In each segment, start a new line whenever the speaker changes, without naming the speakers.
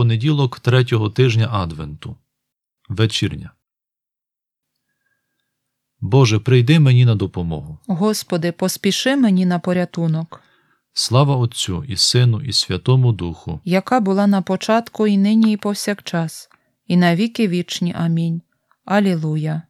Понеділок третього тижня Адвенту. Вечірня. Боже, прийди мені на допомогу.
Господи, поспіши мені на порятунок.
Слава Отцю і Сину і Святому Духу,
яка була на початку, і нині, і повсякчас, і на віки вічні. Амінь. Алілуя.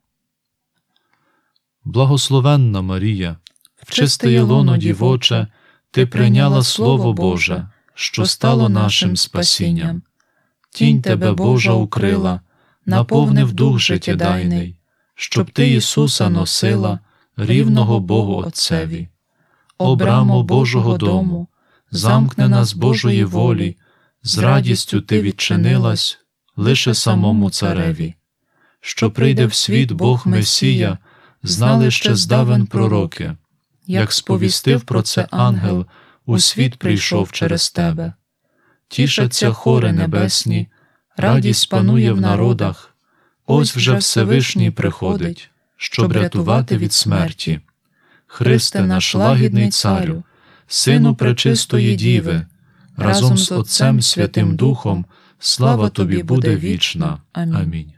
Благословенна Марія, в чисте лоно дівоче, Ти прийняла Слово Боже, що стало нашим спасінням. Тінь Тебе, Божа, укрила, наповнив дух життєдайний, щоб Ти Ісуса носила, рівного Богу Отцеві. О, брамо Божого дому, замкнена з Божої волі, з радістю Ти відчинилась лише самому Цареві. Що прийде в світ Бог Месія, знали ще здавен пророки, як сповістив про це ангел, у світ прийшов через Тебе. Тішаться хори небесні, радість панує в народах, ось вже Всевишній приходить, щоб рятувати від смерті. Христе наш лагідний Царю, Сину пречистої Діви, разом з Отцем Святим Духом, слава Тобі буде вічна. Амінь.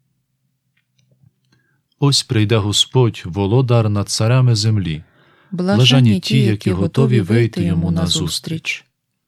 Ось прийде Господь, володар над царями землі. Блаженні ті, які готові вийти Йому назустріч.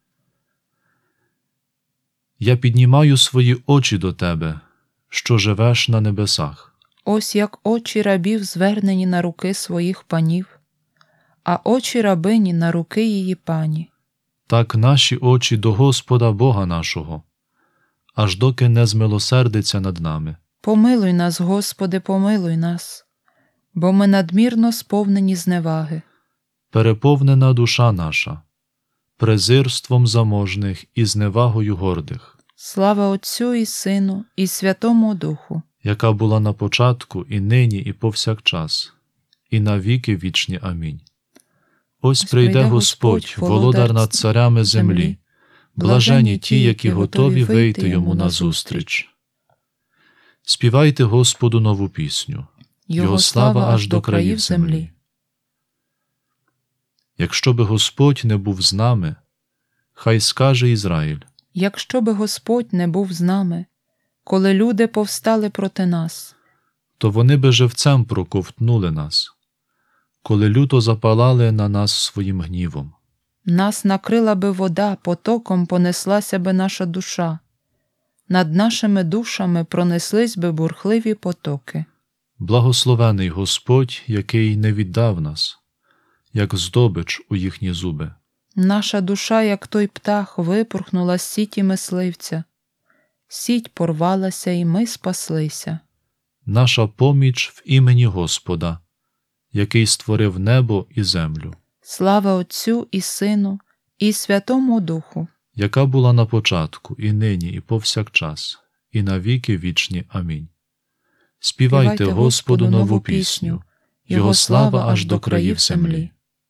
Я піднімаю свої очі до Тебе, що живеш на небесах.
Ось як очі рабів звернені на руки своїх панів, а очі рабині на руки її пані.
Так наші очі до Господа Бога нашого, аж доки не змилосердиться над нами.
Помилуй нас, Господи, помилуй нас, бо ми надмірно сповнені зневаги.
Переповнена душа наша, презирством заможних і зневагою гордих.
Слава Отцю і Сину, і Святому Духу,
яка була на початку, і нині, і повсякчас, і на віки вічні. Амінь. Ось прийде Господь, володар над царями землі, блаженні ті, які готові вийти Йому назустріч. Співайте Господу нову пісню, Його слава аж до країв землі. Якщо би Господь не був з нами, хай скаже Ізраїль.
Якщо би Господь не був з нами, коли люди повстали проти нас,
то вони би живцем проковтнули нас, коли люто запалали на нас своїм гнівом.
Нас накрила би вода, потоком понеслася би наша душа, над нашими душами пронеслись би бурхливі потоки.
Благословений Господь, який не віддав нас, як здобич у їхні зуби.
Наша душа, як той птах, випорхнула з сіті мисливця. Сіть порвалася, і ми спаслися.
Наша поміч в імені Господа, який створив небо і землю.
Слава Отцю і Сину, і Святому Духу,
яка була на початку, і нині, і повсякчас, і на віки вічні. Амінь. Співайте Господу нову пісню, Його слава аж до країв землі.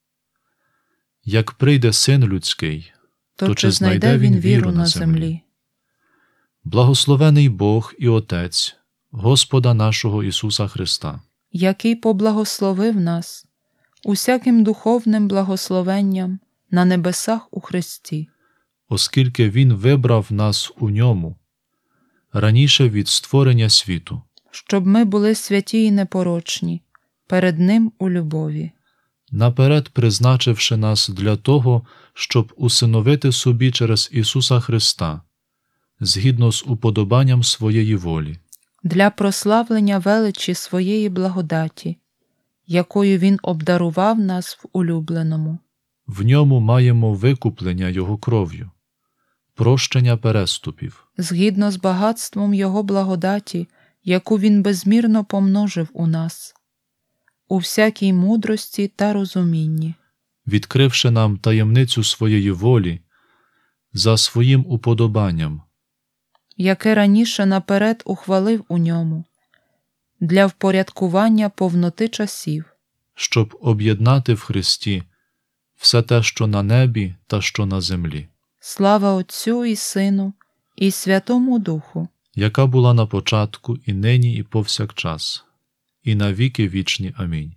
Як прийде Син Людський, то чи знайде Він віру на землі? Благословений Бог і Отець Господа нашого Ісуса Христа,
який поблагословив нас усяким духовним благословенням на небесах у Христі,
оскільки Він вибрав нас у Ньому раніше від створення світу,
щоб ми були святі і непорочні перед Ним у любові,
наперед призначивши нас для того, щоб усиновити собі через Ісуса Христа, згідно з уподобанням своєї волі,
для прославлення величі своєї благодаті, якою Він обдарував нас в улюбленому.
В Ньому маємо викуплення Його кров'ю, прощення переступів,
згідно з багатством Його благодаті, яку Він безмірно помножив у нас, у всякій мудрості та розумінні,
відкривши нам таємницю своєї волі за своїм уподобанням,
яке раніше наперед ухвалив у Ньому, для впорядкування повноти часів,
щоб об'єднати в Христі все те, що на небі та що на землі.
Слава Отцю і Сину, і Святому Духу,
яка була на початку, і нині, і повсякчас, і на віки вічні. Амінь.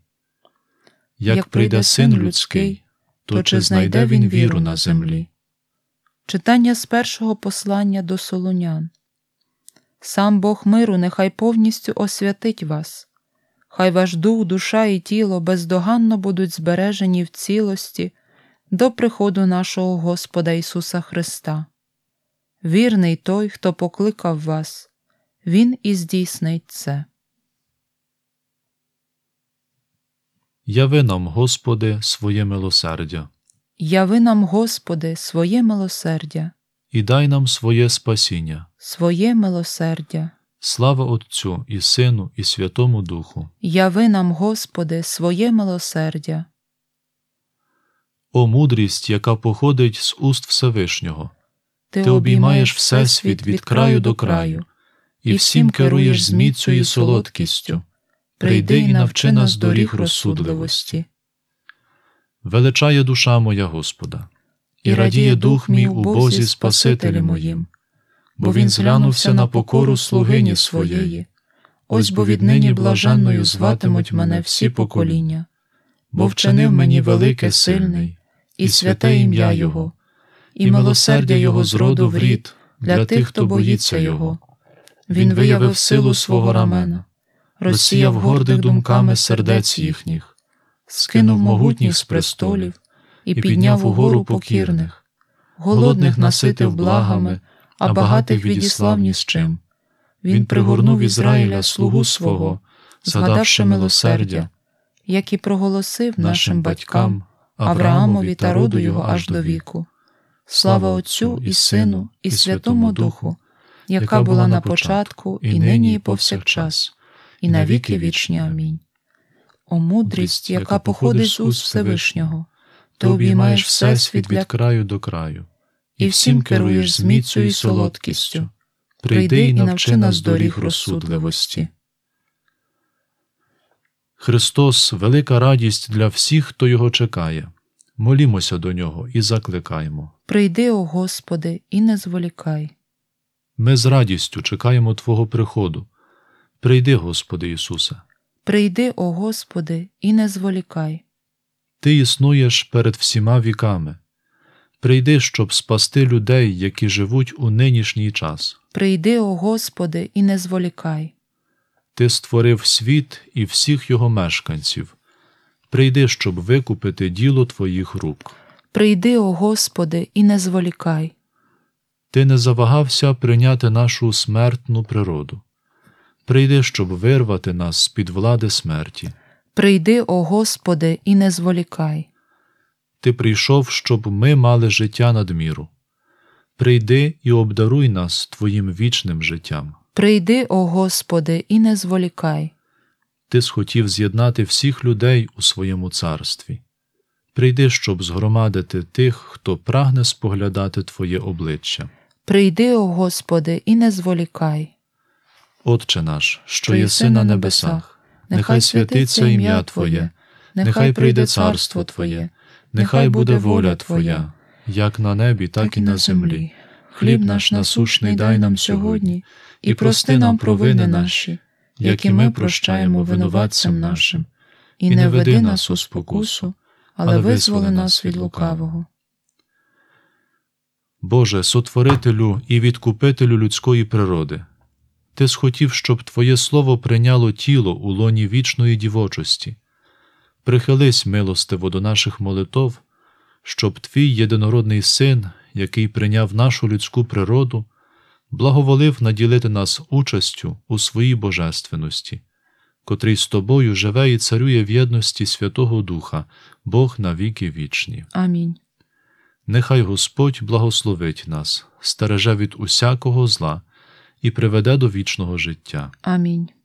Як прийде Син Людський, то чи знайде Він віру на землі?
Читання з першого послання до Солунян. Сам Бог миру нехай повністю освятить вас. Хай ваш дух, душа і тіло бездоганно будуть збережені в цілості до приходу нашого Господа Ісуса Христа. Вірний той, хто покликав вас, Він і здійснить це.
Яви нам, Господи, своє милосердя,
Яви нам, Господи, своє милосердя,
і дай нам своє спасіння.
своє милосердя.
Слава Отцю і Сину і Святому Духу.
Яви нам, Господи, своє милосердя.
О мудрість, яка походить з уст Всевишнього!
Ти
обіймаєш Всесвіт від краю до краю, і всім керуєш з міцю і солодкістю. Прийди і навчи нас доріг розсудливості. Величає душа моя Господа, і радіє дух мій у Бозі Спасителі моїм, бо Він зглянувся на покору слугині своєї. Ось бо віднині блаженною зватимуть мене всі покоління, бо вчинив мені велике сильний, і святе ім'я Його, і милосердя Його з роду в рід для тих, хто боїться Його. Він виявив силу свого рамена, розсіяв гордих думками сердець їхніх, скинув могутніх з престолів і підняв угору покірних, голодних наситив благами, а багатих відіслав ні з чим. Він пригорнув Ізраїля, слугу свого, згадавши милосердя,
як і проголосив нашим батькам, Авраамові та роду його аж до віку. Слава Отцю і Сину і Святому Духу, яка була на початку, і нині, і повсякчас, і на віки вічні. Амінь. О мудрість, яка походить з уст Всевишнього, ти обіймаєш Всесвіт від
краю до краю,
і всім керуєш з міцю і солодкістю. Прийди і навчи нас доріг розсудливості.
Христос – велика радість для всіх, хто Його чекає. Молімося до Нього і закликаємо.
Прийди, о Господи, і не зволікай.
Ми з радістю чекаємо Твого приходу. Прийди, Господи Ісусе.
Прийди, о Господи, і не зволікай.
Ти існуєш перед всіма віками. Прийди, щоб спасти людей, які живуть у нинішній час.
Прийди, о Господи, і не зволікай.
Ти створив світ і всіх його мешканців. Прийди, щоб викупити діло Твоїх рук.
Прийди, о Господи, і не зволікай.
Ти не завагався прийняти нашу смертну природу. Прийди, щоб вирвати нас з-під влади смерті.
Прийди, о Господи, і не зволікай.
Ти прийшов, щоб ми мали життя надміру. Прийди і обдаруй нас Твоїм вічним життям.
Прийди, о Господи, і не зволікай.
Ти схотів з'єднати всіх людей у своєму царстві. Прийди, щоб згромадити тих, хто прагне споглядати Твоє обличчя.
Прийди, о Господи, і не зволікай.
Отче наш, що єси на небесах, нехай святиться ім'я Твоє, нехай прийде царство Твоє, нехай буде воля Твоя, як на небі, так і на землі. Хліб наш насущний дай нам сьогодні, і прости нам провини наші, як і ми прощаємо винуватцям нашим. І не веди нас у спокусу, але визволи нас від лукавого. Боже, сотворителю і відкупителю людської природи, Ти схотів, щоб Твоє Слово прийняло тіло у лоні вічної дівочості. Прихились милостиво до наших молитов, щоб Твій єдинородний Син, який прийняв нашу людську природу, благоволив наділити нас участю у своїй божественності, котрий з Тобою живе і царює в єдності Святого Духа, Бог на віки вічні.
Амінь.
Нехай Господь благословить нас, стереже від усякого зла і приведе до вічного життя.
Амінь.